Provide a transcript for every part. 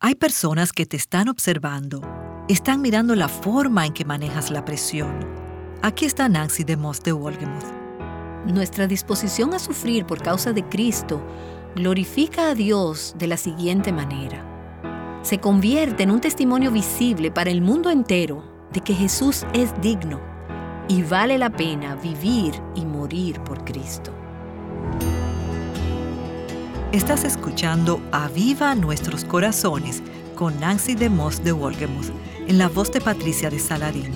Hay personas que te están observando, están mirando la forma en que manejas la presión. Aquí está Nancy DeMoss de Wolgemuth. Nuestra disposición a sufrir por causa de Cristo glorifica a Dios de la siguiente manera. Se convierte en un testimonio visible para el mundo entero de que Jesús es digno y vale la pena vivir y morir por Cristo. Estás escuchando Aviva Nuestros Corazones con Nancy DeMoss de Wolgemuth, en la voz de Patricia de Saladín.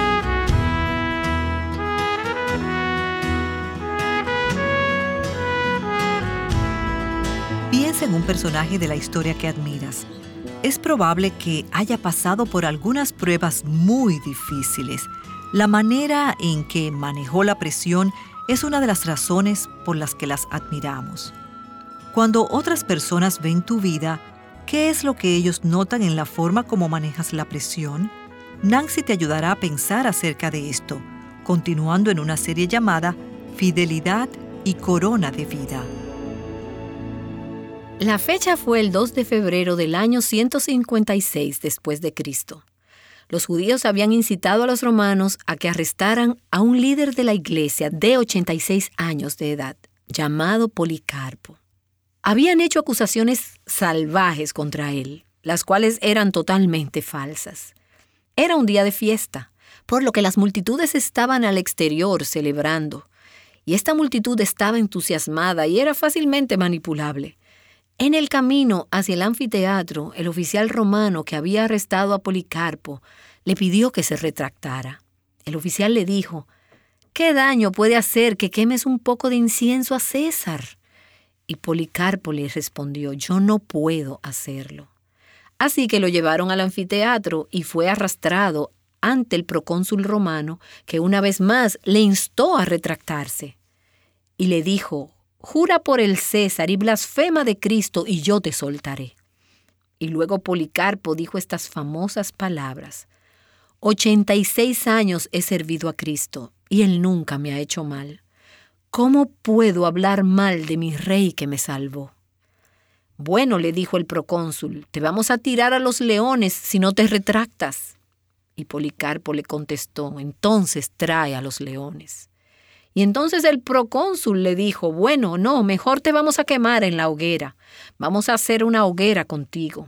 Piensa en un personaje de la historia que admiras. Es probable que haya pasado por algunas pruebas muy difíciles. La manera en que manejó la presión es una de las razones por las que las admiramos. Cuando otras personas ven tu vida, ¿qué es lo que ellos notan en la forma como manejas la presión? Nancy te ayudará a pensar acerca de esto, continuando en una serie llamada Fidelidad y Corona de Vida. La fecha fue el 2 de febrero del año 156 después de Cristo. Los judíos habían incitado a los romanos a que arrestaran a un líder de la iglesia de 86 años de edad, llamado Policarpo. Habían hecho acusaciones salvajes contra él, las cuales eran totalmente falsas. Era un día de fiesta, por lo que las multitudes estaban al exterior celebrando, y esta multitud estaba entusiasmada y era fácilmente manipulable. En el camino hacia el anfiteatro, el oficial romano que había arrestado a Policarpo le pidió que se retractara. El oficial le dijo: «¿Qué daño puede hacer que quemes un poco de incienso a César?». Y Policarpo le respondió: «Yo no puedo hacerlo». Así que lo llevaron al anfiteatro y fue arrastrado ante el procónsul romano, que una vez más le instó a retractarse. Y le dijo: «Jura por el César y blasfema de Cristo y yo te soltaré». Y luego Policarpo dijo estas famosas palabras: «86 años he servido a Cristo y Él nunca me ha hecho mal. ¿Cómo puedo hablar mal de mi rey que me salvó?». «Bueno», le dijo el procónsul, «te vamos a tirar a los leones si no te retractas». Y Policarpo le contestó: «Entonces trae a los leones». Y entonces el procónsul le dijo: «Bueno, no, mejor te vamos a quemar en la hoguera. Vamos a hacer una hoguera contigo».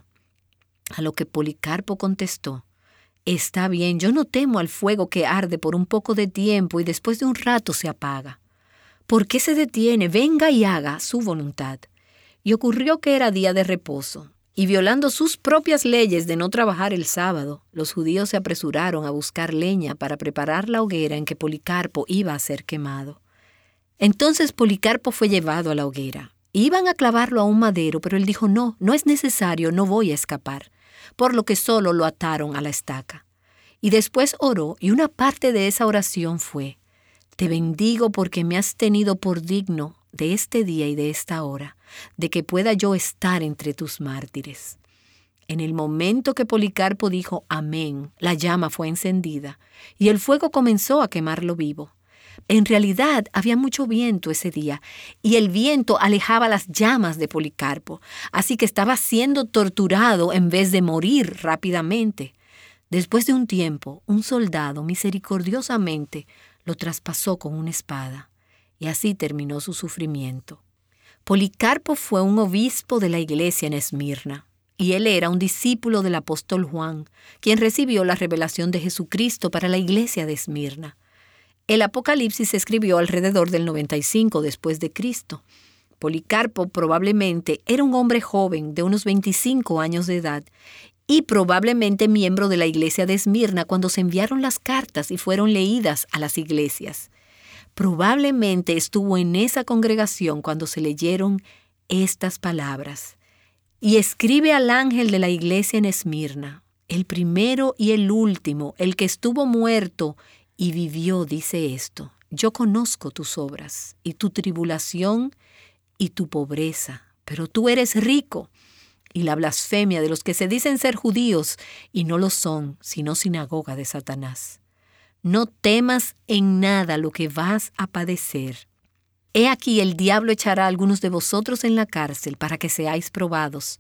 A lo que Policarpo contestó: «Está bien, yo no temo al fuego que arde por un poco de tiempo y después de un rato se apaga. ¿Por qué se detiene? Venga y haga su voluntad». Y ocurrió que era día de reposo, y violando sus propias leyes de no trabajar el sábado, los judíos se apresuraron a buscar leña para preparar la hoguera en que Policarpo iba a ser quemado. Entonces Policarpo fue llevado a la hoguera. Iban a clavarlo a un madero, pero él dijo: «No, no es necesario, no voy a escapar», por lo que solo lo ataron a la estaca. Y después oró, y una parte de esa oración fue: «Te bendigo porque me has tenido por digno de este día y de esta hora, de que pueda yo estar entre tus mártires». En el momento que Policarpo dijo amén, la llama fue encendida y el fuego comenzó a quemarlo vivo. En realidad había mucho viento ese día y el viento alejaba las llamas de Policarpo, así que estaba siendo torturado en vez de morir rápidamente. Después de un tiempo, un soldado misericordiosamente lo traspasó con una espada, y así terminó su sufrimiento. Policarpo fue un obispo de la iglesia en Esmirna, y él era un discípulo del apóstol Juan, quien recibió la revelación de Jesucristo para la iglesia de Esmirna. El Apocalipsis se escribió alrededor del 95 después de Cristo. Policarpo probablemente era un hombre joven de unos 25 años de edad, y probablemente miembro de la iglesia de Esmirna cuando se enviaron las cartas y fueron leídas a las iglesias. Probablemente estuvo en esa congregación cuando se leyeron estas palabras: «Y escribe al ángel de la iglesia en Esmirna, el primero y el último, el que estuvo muerto y vivió, dice esto: yo conozco tus obras y tu tribulación y tu pobreza, pero tú eres rico, y la blasfemia de los que se dicen ser judíos y no lo son, sino sinagoga de Satanás. No temas en nada lo que vas a padecer. He aquí el diablo echará a algunos de vosotros en la cárcel para que seáis probados,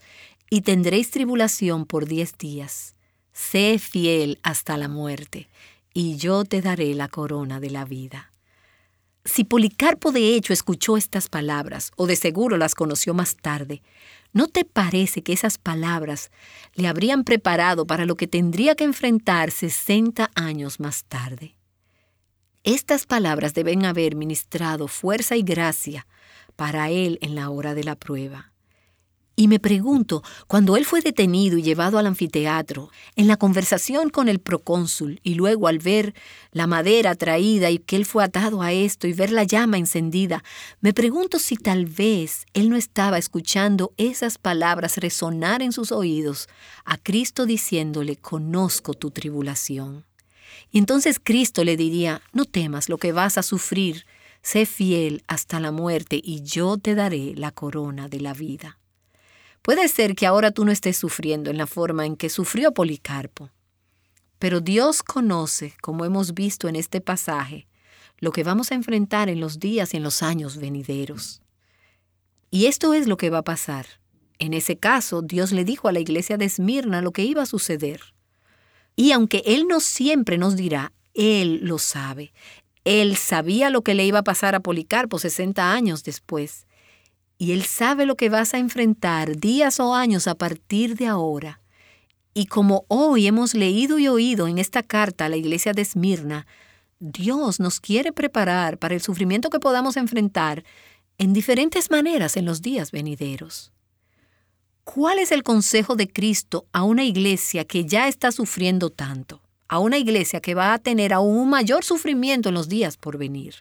y tendréis tribulación por 10 días. Sé fiel hasta la muerte, y yo te daré la corona de la vida. Si Policarpo de hecho escuchó estas palabras, o de seguro las conoció más tarde, ¿no te parece que esas palabras le habrían preparado para lo que tendría que enfrentar 60 años más tarde? Estas palabras deben haber ministrado fuerza y gracia para él en la hora de la prueba. Y me pregunto, cuando él fue detenido y llevado al anfiteatro, en la conversación con el procónsul y luego al ver la madera traída y que él fue atado a esto y ver la llama encendida, me pregunto si tal vez él no estaba escuchando esas palabras resonar en sus oídos a Cristo diciéndole, conozco tu tribulación. Y entonces Cristo le diría, no temas lo que vas a sufrir, sé fiel hasta la muerte y yo te daré la corona de la vida. Puede ser que ahora tú no estés sufriendo en la forma en que sufrió Policarpo, pero Dios conoce, como hemos visto en este pasaje, lo que vamos a enfrentar en los días y en los años venideros. Y esto es lo que va a pasar. En ese caso, Dios le dijo a la iglesia de Esmirna lo que iba a suceder. Y aunque Él no siempre nos dirá, Él lo sabe. Él sabía lo que le iba a pasar a Policarpo 60 años después. Y Él sabe lo que vas a enfrentar días o años a partir de ahora. Y como hoy hemos leído y oído en esta carta a la iglesia de Esmirna, Dios nos quiere preparar para el sufrimiento que podamos enfrentar en diferentes maneras en los días venideros. ¿Cuál es el consejo de Cristo a una iglesia que ya está sufriendo tanto? A una iglesia que va a tener aún un mayor sufrimiento en los días por venir.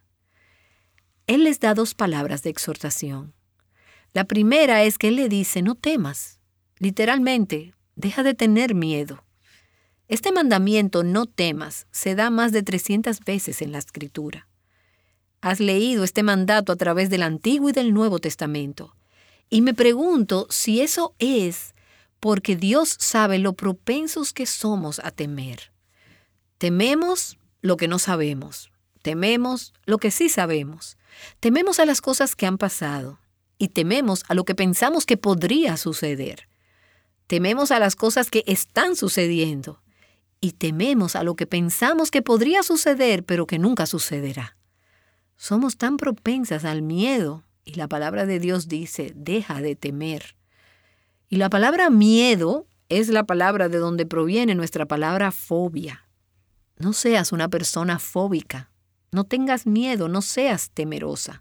Él les da 2 palabras de exhortación. La primera es que Él le dice, no temas. Literalmente, deja de tener miedo. Este mandamiento, no temas, se da más de 300 veces en la Escritura. Has leído este mandato a través del Antiguo y del Nuevo Testamento. Y me pregunto si eso es porque Dios sabe lo propensos que somos a temer. Tememos lo que no sabemos. Tememos lo que sí sabemos. Tememos a las cosas que han pasado. Y tememos a lo que pensamos que podría suceder. Tememos a las cosas que están sucediendo. Y tememos a lo que pensamos que podría suceder, pero que nunca sucederá. Somos tan propensas al miedo. Y la palabra de Dios dice, deja de temer. Y la palabra miedo es la palabra de donde proviene nuestra palabra fobia. No seas una persona fóbica. No tengas miedo, no seas temerosa.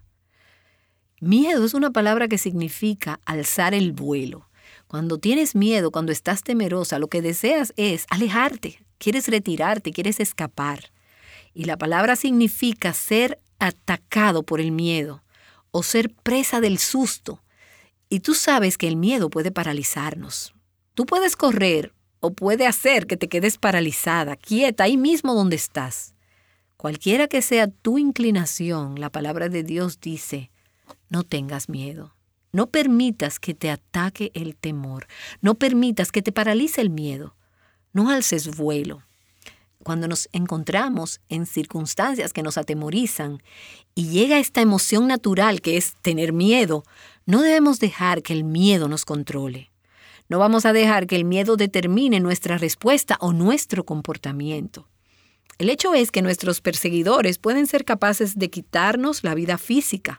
Miedo es una palabra que significa alzar el vuelo. Cuando tienes miedo, cuando estás temerosa, lo que deseas es alejarte. Quieres retirarte, quieres escapar. Y la palabra significa ser atacado por el miedo o ser presa del susto. Y tú sabes que el miedo puede paralizarnos. Tú puedes correr o puede hacer que te quedes paralizada, quieta, ahí mismo donde estás. Cualquiera que sea tu inclinación, la palabra de Dios dice, no tengas miedo. No permitas que te ataque el temor. No permitas que te paralice el miedo. No alces vuelo. Cuando nos encontramos en circunstancias que nos atemorizan y llega esta emoción natural que es tener miedo, no debemos dejar que el miedo nos controle. No vamos a dejar que el miedo determine nuestra respuesta o nuestro comportamiento. El hecho es que nuestros perseguidores pueden ser capaces de quitarnos la vida física,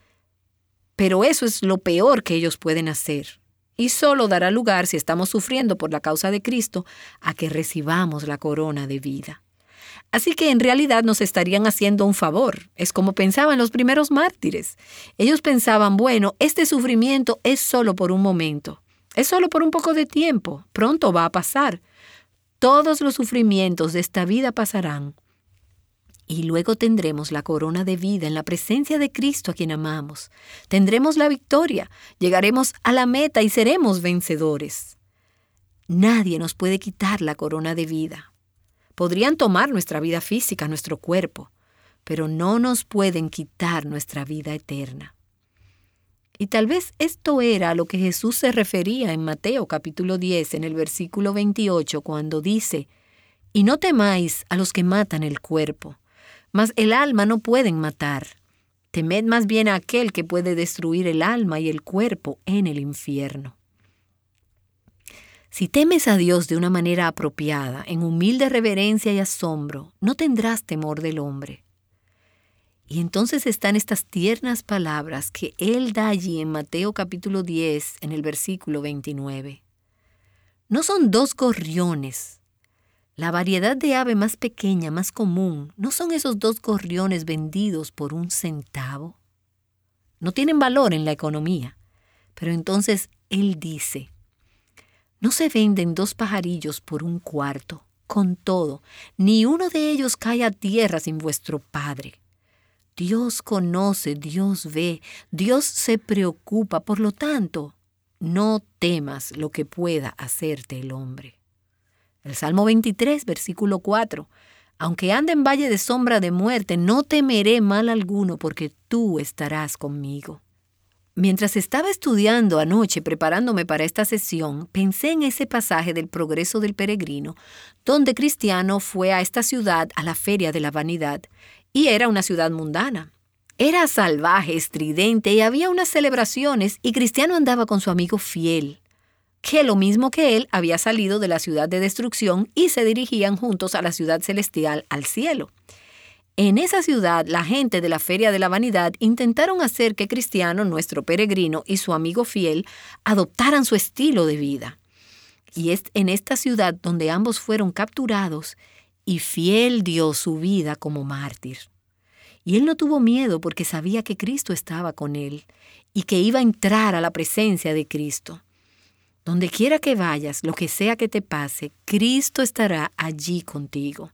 pero eso es lo peor que ellos pueden hacer. Y solo dará lugar, si estamos sufriendo por la causa de Cristo, a que recibamos la corona de vida. Así que en realidad nos estarían haciendo un favor. Es como pensaban los primeros mártires. Ellos pensaban, bueno, este sufrimiento es solo por un momento. Es solo por un poco de tiempo. Pronto va a pasar. Todos los sufrimientos de esta vida pasarán. Y luego tendremos la corona de vida en la presencia de Cristo a quien amamos. Tendremos la victoria, llegaremos a la meta y seremos vencedores. Nadie nos puede quitar la corona de vida. Podrían tomar nuestra vida física, nuestro cuerpo, pero no nos pueden quitar nuestra vida eterna. Y tal vez esto era a lo que Jesús se refería en Mateo capítulo 10, en el versículo 28, cuando dice, «Y no temáis a los que matan el cuerpo, mas el alma no pueden matar. Temed más bien a aquel que puede destruir el alma y el cuerpo en el infierno». Si temes a Dios de una manera apropiada, en humilde reverencia y asombro, no tendrás temor del hombre. Y entonces están estas tiernas palabras que Él da allí en Mateo capítulo 10, en el versículo 29. No son 2 gorriones. La variedad de ave más pequeña, más común, ¿no son esos 2 gorriones vendidos por 1 centavo? No tienen valor en la economía. Pero entonces Él dice, no se venden 2 pajarillos por 1 cuarto. Con todo, ni uno de ellos cae a tierra sin vuestro Padre. Dios conoce, Dios ve, Dios se preocupa. Por lo tanto, no temas lo que pueda hacerte el hombre. El Salmo 23, versículo 4. Aunque ande en valle de sombra de muerte, no temeré mal alguno, porque tú estarás conmigo. Mientras estaba estudiando anoche, preparándome para esta sesión, pensé en ese pasaje del Progreso del Peregrino, donde Cristiano fue a esta ciudad, a la Feria de la Vanidad, y era una ciudad mundana. Era salvaje, estridente, y había unas celebraciones, y Cristiano andaba con su amigo Fiel, que lo mismo que él había salido de la ciudad de destrucción y se dirigían juntos a la ciudad celestial, al cielo. En esa ciudad, la gente de la Feria de la Vanidad intentaron hacer que Cristiano, nuestro peregrino, y su amigo Fiel adoptaran su estilo de vida. Y es en esta ciudad donde ambos fueron capturados y Fiel dio su vida como mártir. Y él no tuvo miedo porque sabía que Cristo estaba con él y que iba a entrar a la presencia de Cristo. Donde quiera que vayas, lo que sea que te pase, Cristo estará allí contigo.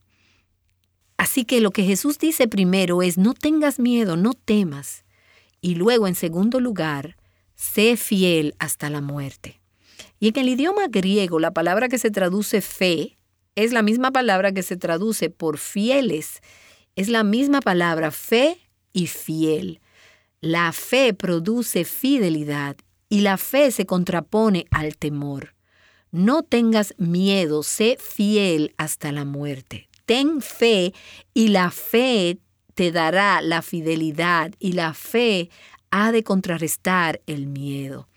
Así que lo que Jesús dice primero es, no tengas miedo, no temas. Y luego, en segundo lugar, sé fiel hasta la muerte. Y en el idioma griego, la palabra que se traduce fe es la misma palabra que se traduce por fieles. Es la misma palabra, fe y fiel. La fe produce fidelidad y la fe se contrapone al temor. No tengas miedo, sé fiel hasta la muerte. Ten fe y la fe te dará la fidelidad y la fe ha de contrarrestar el miedo.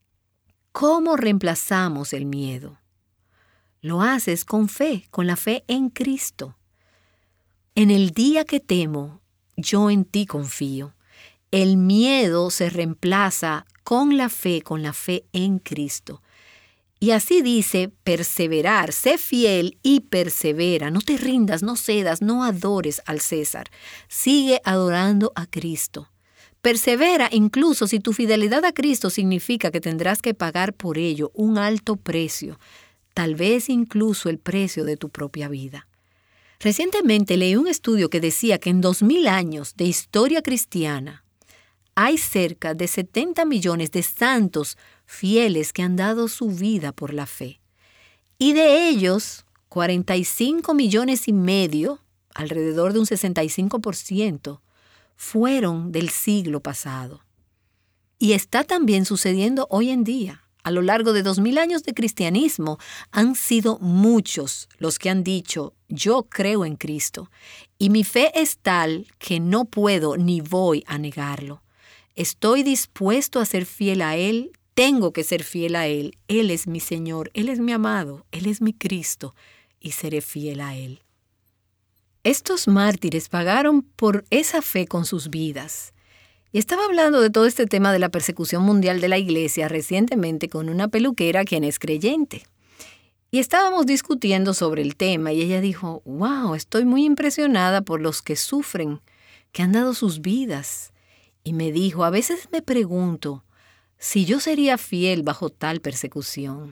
¿Cómo reemplazamos el miedo? Lo haces con fe, con la fe en Cristo. En el día que temo, yo en ti confío. El miedo se reemplaza con la fe en Cristo. Y así dice, perseverar, sé fiel y persevera. No te rindas, no cedas, no adores al César. Sigue adorando a Cristo. Persevera incluso si tu fidelidad a Cristo significa que tendrás que pagar por ello un alto precio, tal vez incluso el precio de tu propia vida. Recientemente leí un estudio que decía que en 2000 años de historia cristiana hay cerca de 70 millones de santos fieles que han dado su vida por la fe. Y de ellos, 45 millones y medio, alrededor de un 65%, fueron del siglo pasado. Y está también sucediendo hoy en día. A lo largo de 2000 años de cristianismo, han sido muchos los que han dicho, yo creo en Cristo, y mi fe es tal que no puedo ni voy a negarlo. Estoy dispuesto a ser fiel a Él, tengo que ser fiel a Él. Él es mi Señor, Él es mi amado, Él es mi Cristo, y seré fiel a Él. Estos mártires pagaron por esa fe con sus vidas. Y estaba hablando de todo este tema de la persecución mundial de la iglesia recientemente con una peluquera quien es creyente. Y estábamos discutiendo sobre el tema y ella dijo, wow, estoy muy impresionada por los que sufren, que han dado sus vidas. Y me dijo, a veces me pregunto si yo sería fiel bajo tal persecución.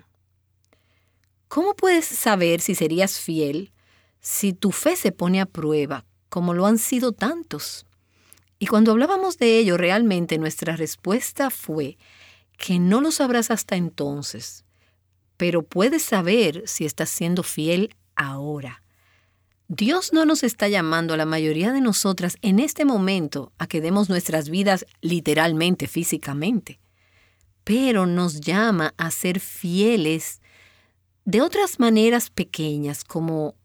¿Cómo puedes saber si serías fiel si tu fe se pone a prueba, como lo han sido tantos? Y cuando hablábamos de ello, realmente nuestra respuesta fue que no lo sabrás hasta entonces, pero puedes saber si estás siendo fiel ahora. Dios no nos está llamando a la mayoría de nosotras en este momento a que demos nuestras vidas literalmente, físicamente, pero nos llama a ser fieles de otras maneras pequeñas, como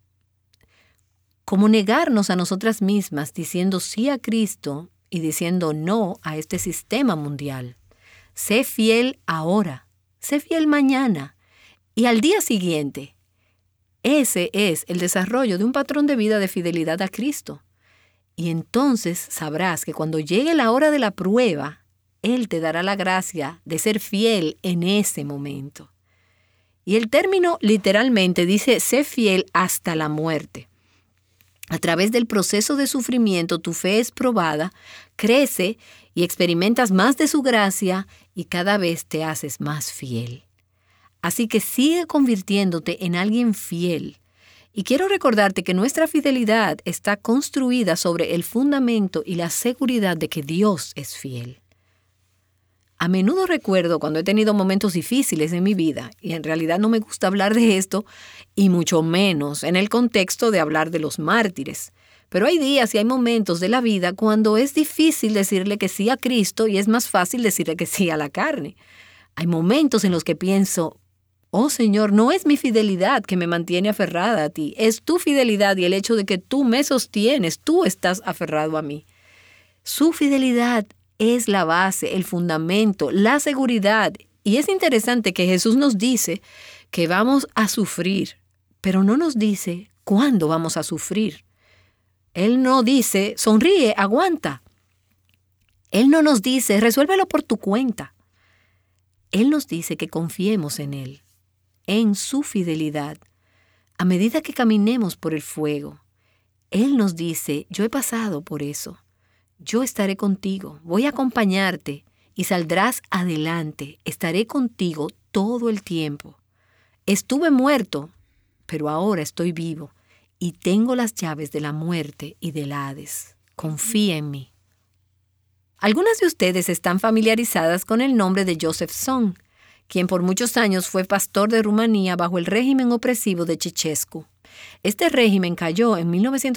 negarnos a nosotras mismas diciendo sí a Cristo y diciendo no a este sistema mundial. Sé fiel ahora, sé fiel mañana y al día siguiente. Ese es el desarrollo de un patrón de vida de fidelidad a Cristo. Y entonces sabrás que cuando llegue la hora de la prueba, Él te dará la gracia de ser fiel en ese momento. Y el término literalmente dice, sé fiel hasta la muerte. A través del proceso de sufrimiento, tu fe es probada, crece y experimentas más de su gracia y cada vez te haces más fiel. Así que sigue convirtiéndote en alguien fiel. Y quiero recordarte que nuestra fidelidad está construida sobre el fundamento y la seguridad de que Dios es fiel. A menudo recuerdo cuando he tenido momentos difíciles en mi vida, y en realidad no me gusta hablar de esto, y mucho menos en el contexto de hablar de los mártires. Pero hay días y hay momentos de la vida cuando es difícil decirle que sí a Cristo y es más fácil decirle que sí a la carne. Hay momentos en los que pienso, oh Señor, no es mi fidelidad que me mantiene aferrada a ti, es tu fidelidad y el hecho de que tú me sostienes, tú estás aferrado a mí. Su fidelidad es la base, el fundamento, la seguridad. Y es interesante que Jesús nos dice que vamos a sufrir, pero no nos dice cuándo vamos a sufrir. Él no dice, sonríe, aguanta. Él no nos dice, resuélvelo por tu cuenta. Él nos dice que confiemos en Él, en su fidelidad, a medida que caminemos por el fuego. Él nos dice, yo he pasado por eso. Yo estaré contigo, voy a acompañarte y saldrás adelante. Estaré contigo todo el tiempo. Estuve muerto, pero ahora estoy vivo y tengo las llaves de la muerte y del Hades. Confía en mí. Algunas de ustedes están familiarizadas con el nombre de Joseph Song, quien por muchos años fue pastor de Rumanía bajo el régimen opresivo de Ceausescu. Este régimen cayó en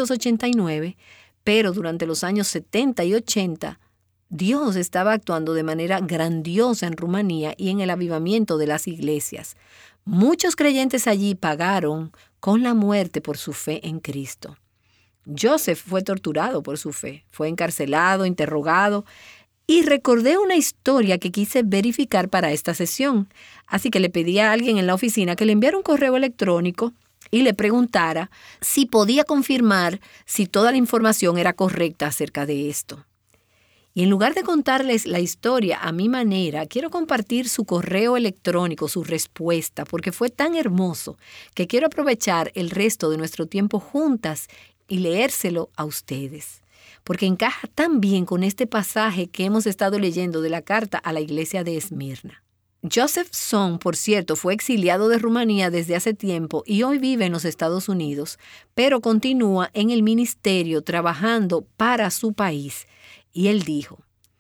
1989, pero durante los años 70 y 80, Dios estaba actuando de manera grandiosa en Rumanía y en el avivamiento de las iglesias. Muchos creyentes allí pagaron con la muerte por su fe en Cristo. Joseph fue torturado por su fe, fue encarcelado, interrogado, y recordé una historia que quise verificar para esta sesión. Así que le pedí a alguien en la oficina que le enviara un correo electrónico y le preguntara si podía confirmar si toda la información era correcta acerca de esto. Y en lugar de contarles la historia a mi manera, quiero compartir su correo electrónico, su respuesta, porque fue tan hermoso que quiero aprovechar el resto de nuestro tiempo juntas y leérselo a ustedes, porque encaja tan bien con este pasaje que hemos estado leyendo de la carta a la iglesia de Esmirna. Joseph Song, por cierto, fue exiliado de Rumanía desde hace tiempo y hoy vive en los Estados Unidos, pero continúa en el ministerio trabajando para su país. Y él dijo,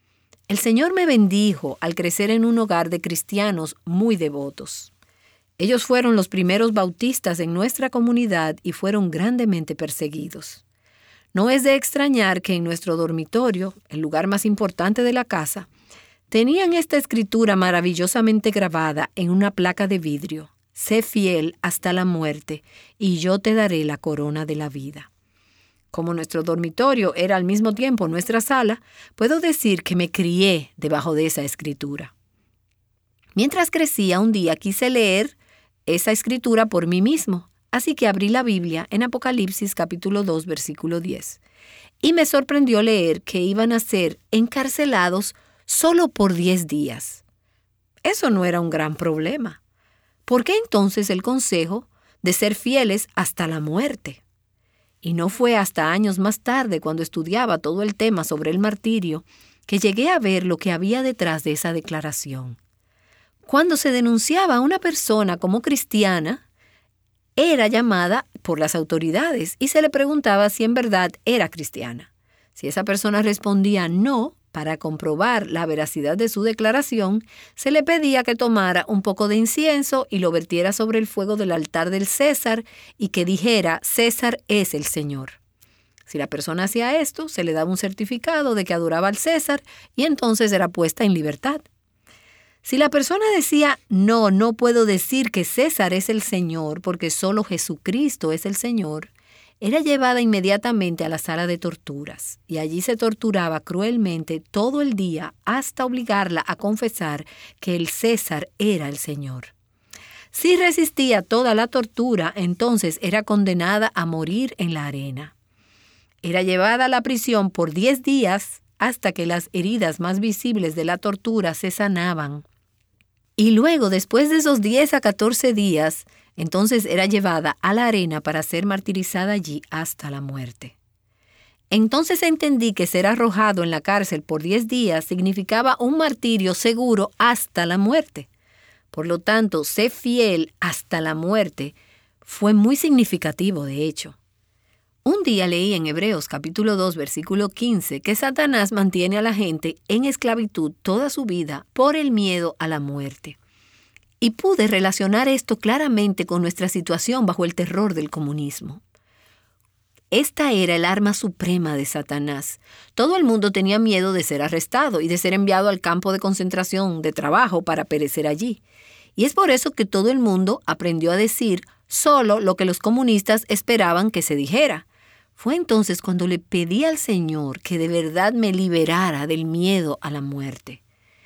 el Señor me bendijo al crecer en un hogar de cristianos muy devotos. Ellos fueron los primeros bautistas en nuestra comunidad y fueron grandemente perseguidos. No es de extrañar que en nuestro dormitorio, el lugar más importante de la casa, tenían esta escritura maravillosamente grabada en una placa de vidrio. Sé fiel hasta la muerte, y yo te daré la corona de la vida. Como nuestro dormitorio era al mismo tiempo nuestra sala, puedo decir que me crié debajo de esa escritura. Mientras crecía, un día quise leer esa escritura por mí mismo, así que abrí la Biblia en Apocalipsis capítulo 2, versículo 10. Y me sorprendió leer que iban a ser encarcelados solo por 10 días. Eso no era un gran problema. ¿Por qué entonces el consejo de ser fieles hasta la muerte? Y no fue hasta años más tarde, cuando estudiaba todo el tema sobre el martirio, que llegué a ver lo que había detrás de esa declaración. Cuando se denunciaba a una persona como cristiana, era llamada por las autoridades y se le preguntaba si en verdad era cristiana. Si esa persona respondía no, para comprobar la veracidad de su declaración, se le pedía que tomara un poco de incienso y lo vertiera sobre el fuego del altar del César y que dijera, César es el Señor. Si la persona hacía esto, se le daba un certificado de que adoraba al César y entonces era puesta en libertad. Si la persona decía, no puedo decir que César es el Señor porque solo Jesucristo es el Señor, era llevada inmediatamente a la sala de torturas y allí se torturaba cruelmente todo el día hasta obligarla a confesar que el César era el Señor. Si resistía toda la tortura, entonces era condenada a morir en la arena. Era llevada a la prisión por 10 días hasta que las heridas más visibles de la tortura se sanaban. Y luego, después de esos 10 a 14 días, entonces era llevada a la arena para ser martirizada allí hasta la muerte. Entonces entendí que ser arrojado en la cárcel por 10 días significaba un martirio seguro hasta la muerte. Por lo tanto, ser fiel hasta la muerte fue muy significativo, de hecho. Un día leí en Hebreos capítulo 2, versículo 15, que Satanás mantiene a la gente en esclavitud toda su vida por el miedo a la muerte. Y pude relacionar esto claramente con nuestra situación bajo el terror del comunismo. Esta era el arma suprema de Satanás. Todo el mundo tenía miedo de ser arrestado y de ser enviado al campo de concentración de trabajo para perecer allí. Y es por eso que todo el mundo aprendió a decir solo lo que los comunistas esperaban que se dijera. Fue entonces cuando le pedí al Señor que de verdad me liberara del miedo a la muerte.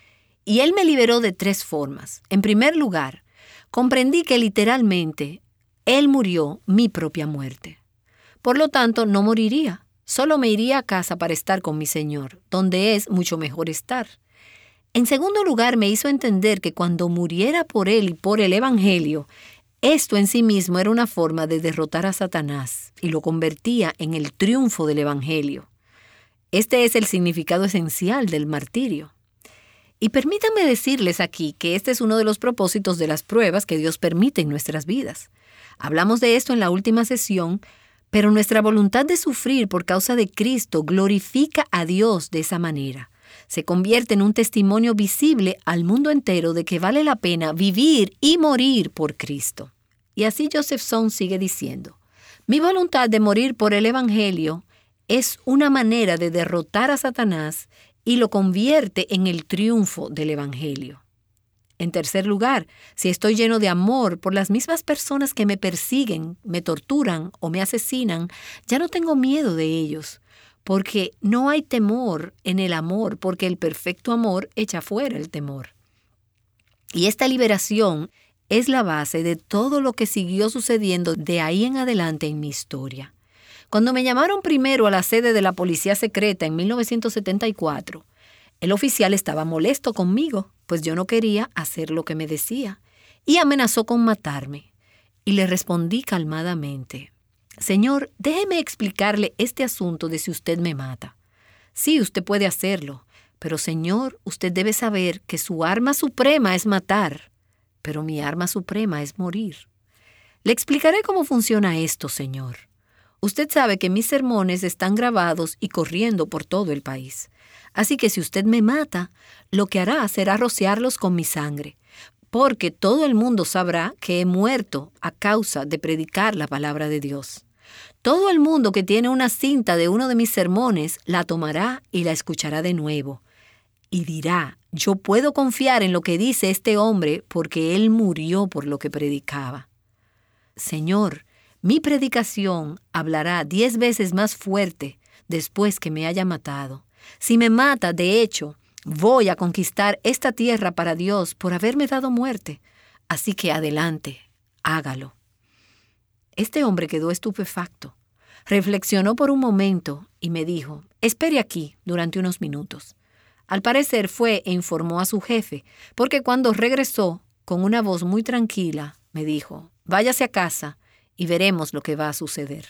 Y Él me liberó de 3 formas. En primer lugar, comprendí que literalmente Él murió mi propia muerte. Por lo tanto, no moriría. Solo me iría a casa para estar con mi Señor, donde es mucho mejor estar. En segundo lugar, me hizo entender que cuando muriera por Él y por el Evangelio, esto en sí mismo era una forma de derrotar a Satanás y lo convertía en el triunfo del Evangelio. Este es el significado esencial del martirio. Y permítanme decirles aquí que este es uno de los propósitos de las pruebas que Dios permite en nuestras vidas. Hablamos de esto en la última sesión, pero nuestra voluntad de sufrir por causa de Cristo glorifica a Dios de esa manera. Se convierte en un testimonio visible al mundo entero de que vale la pena vivir y morir por Cristo. Y así Joseph Stone sigue diciendo, mi voluntad de morir por el Evangelio es una manera de derrotar a Satanás y lo convierte en el triunfo del Evangelio. En tercer lugar, si estoy lleno de amor por las mismas personas que me persiguen, me torturan o me asesinan, ya no tengo miedo de ellos. Porque no hay temor en el amor, porque el perfecto amor echa fuera el temor. Y esta liberación es la base de todo lo que siguió sucediendo de ahí en adelante en mi historia. Cuando me llamaron primero a la sede de la policía secreta en 1974, el oficial estaba molesto conmigo, pues yo no quería hacer lo que me decía, y amenazó con matarme. Y le respondí calmadamente, Señor, déjeme explicarle este asunto de si usted me mata. Sí, usted puede hacerlo, pero Señor, usted debe saber que su arma suprema es matar, pero mi arma suprema es morir. Le explicaré cómo funciona esto, Señor. Usted sabe que mis sermones están grabados y corriendo por todo el país. Así que si usted me mata, lo que hará será rociarlos con mi sangre, porque todo el mundo sabrá que he muerto a causa de predicar la palabra de Dios. Todo el mundo que tiene una cinta de uno de mis sermones la tomará y la escuchará de nuevo. Y dirá, yo puedo confiar en lo que dice este hombre porque él murió por lo que predicaba. Señor, mi predicación hablará 10 veces más fuerte después que me haya matado. Si me mata, de hecho, voy a conquistar esta tierra para Dios por haberme dado muerte. Así que adelante, hágalo. Este hombre quedó estupefacto. Reflexionó por un momento y me dijo, espere aquí durante unos minutos. Al parecer fue e informó a su jefe, porque cuando regresó, con una voz muy tranquila, me dijo, váyase a casa y veremos lo que va a suceder.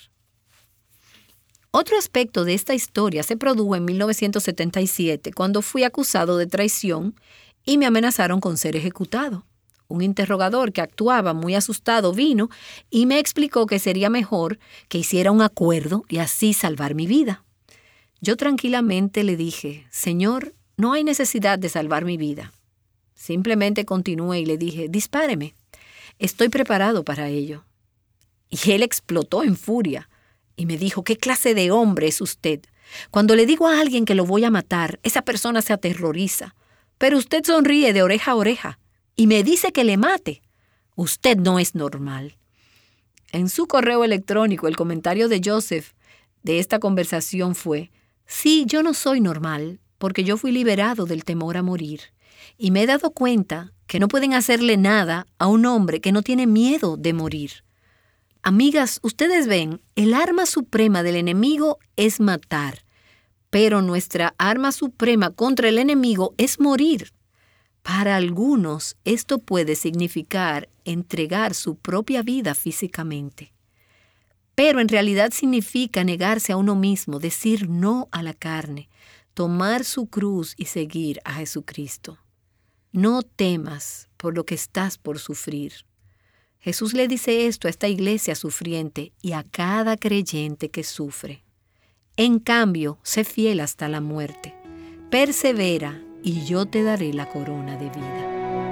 Otro aspecto de esta historia se produjo en 1977, cuando fui acusado de traición y me amenazaron con ser ejecutado. Un interrogador que actuaba muy asustado vino y me explicó que sería mejor que hiciera un acuerdo y así salvar mi vida. Yo tranquilamente le dije, Señor, no hay necesidad de salvar mi vida. Simplemente continué y le dije, dispáreme. Estoy preparado para ello. Y él explotó en furia y me dijo, ¿qué clase de hombre es usted? Cuando le digo a alguien que lo voy a matar, esa persona se aterroriza. Pero usted sonríe de oreja a oreja y me dice que le mate. Usted no es normal. En su correo electrónico, el comentario de Joseph de esta conversación fue, sí, yo no soy normal, porque yo fui liberado del temor a morir. Y me he dado cuenta que no pueden hacerle nada a un hombre que no tiene miedo de morir. Amigas, ustedes ven, el arma suprema del enemigo es matar, pero nuestra arma suprema contra el enemigo es morir. Para algunos, esto puede significar entregar su propia vida físicamente. Pero en realidad significa negarse a uno mismo, decir no a la carne, tomar su cruz y seguir a Jesucristo. No temas por lo que estás por sufrir. Jesús le dice esto a esta iglesia sufriente y a cada creyente que sufre. En cambio, sé fiel hasta la muerte. Persevera y yo te daré la corona de vida.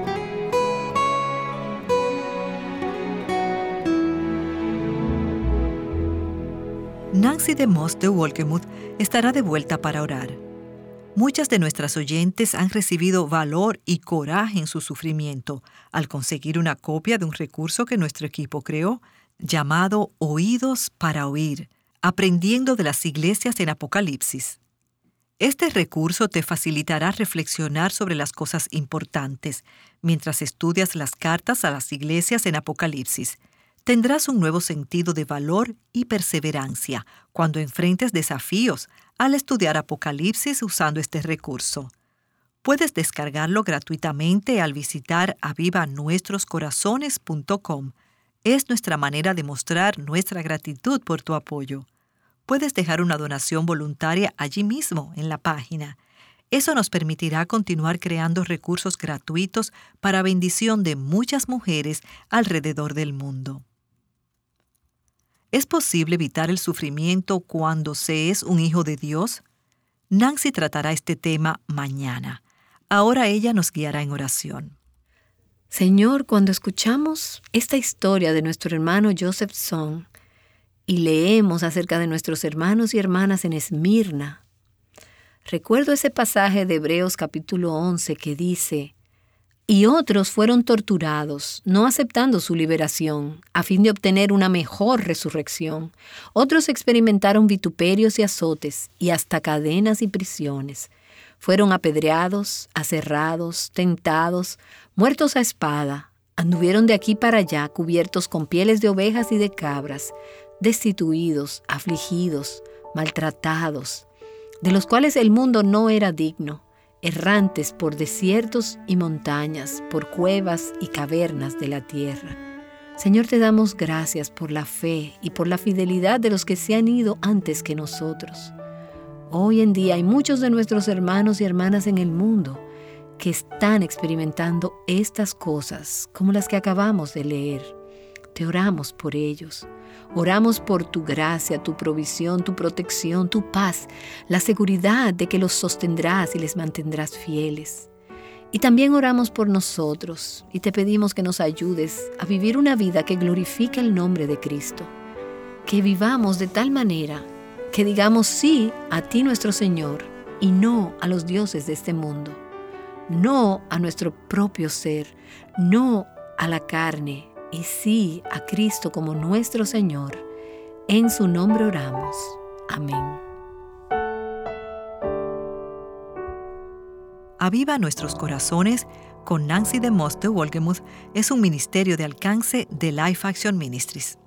Nancy DeMoss de Wolgemuth estará de vuelta para orar. Muchas de nuestras oyentes han recibido valor y coraje en su sufrimiento al conseguir una copia de un recurso que nuestro equipo creó, llamado Oídos para Oír, aprendiendo de las iglesias en Apocalipsis. Este recurso te facilitará reflexionar sobre las cosas importantes mientras estudias las cartas a las iglesias en Apocalipsis. Tendrás un nuevo sentido de valor y perseverancia cuando enfrentes desafíos al estudiar Apocalipsis usando este recurso. Puedes descargarlo gratuitamente al visitar avivanuestroscorazones.com. Es nuestra manera de mostrar nuestra gratitud por tu apoyo. Puedes dejar una donación voluntaria allí mismo en la página. Eso nos permitirá continuar creando recursos gratuitos para bendición de muchas mujeres alrededor del mundo. ¿Es posible evitar el sufrimiento cuando se es un hijo de Dios? Nancy tratará este tema mañana. Ahora ella nos guiará en oración. Señor, cuando escuchamos esta historia de nuestro hermano Joseph Song y leemos acerca de nuestros hermanos y hermanas en Esmirna, recuerdo ese pasaje de Hebreos capítulo 11 que dice: y otros fueron torturados, no aceptando su liberación, a fin de obtener una mejor resurrección. Otros experimentaron vituperios y azotes, y hasta cadenas y prisiones. Fueron apedreados, aserrados, tentados, muertos a espada. Anduvieron de aquí para allá, cubiertos con pieles de ovejas y de cabras, destituidos, afligidos, maltratados, de los cuales el mundo no era digno. Errantes por desiertos y montañas, por cuevas y cavernas de la tierra. Señor, te damos gracias por la fe y por la fidelidad de los que se han ido antes que nosotros. Hoy en día hay muchos de nuestros hermanos y hermanas en el mundo que están experimentando estas cosas como las que acabamos de leer. Te oramos por ellos. Oramos por tu gracia, tu provisión, tu protección, tu paz, la seguridad de que los sostendrás y les mantendrás fieles. Y también oramos por nosotros y te pedimos que nos ayudes a vivir una vida que glorifique el nombre de Cristo. Que vivamos de tal manera que digamos sí a ti, nuestro Señor, y no a los dioses de este mundo. No a nuestro propio ser, no a la carne, y sí a Cristo como nuestro Señor. En su nombre oramos. Amén. Aviva Nuestros Corazones con Nancy DeMoss de Wolgemuth es un ministerio de alcance de Life Action Ministries.